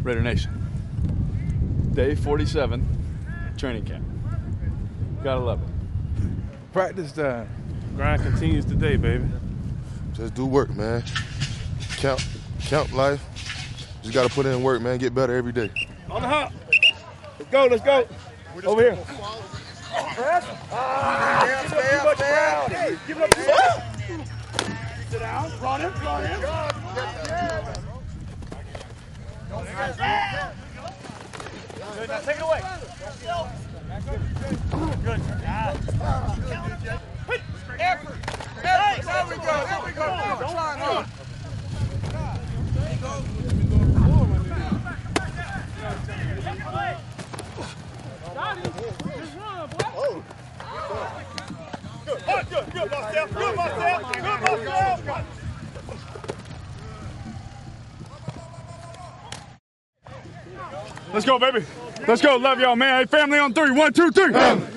Raider Nation. Day 47, training camp. Gotta love it. Practice time. Grind continues today, baby. Just do work, man. Count life. Just gotta put in work, man. Get better every day. On the hop. Let's go, let's go. Over here. Press. Give it up. Sit down. Run him. Good, now take it away. Good. Effort. There we go. Good, Marcel. Let's go, baby. Let's go. Love y'all, man. Hey, family on 3. 1, 2, 3.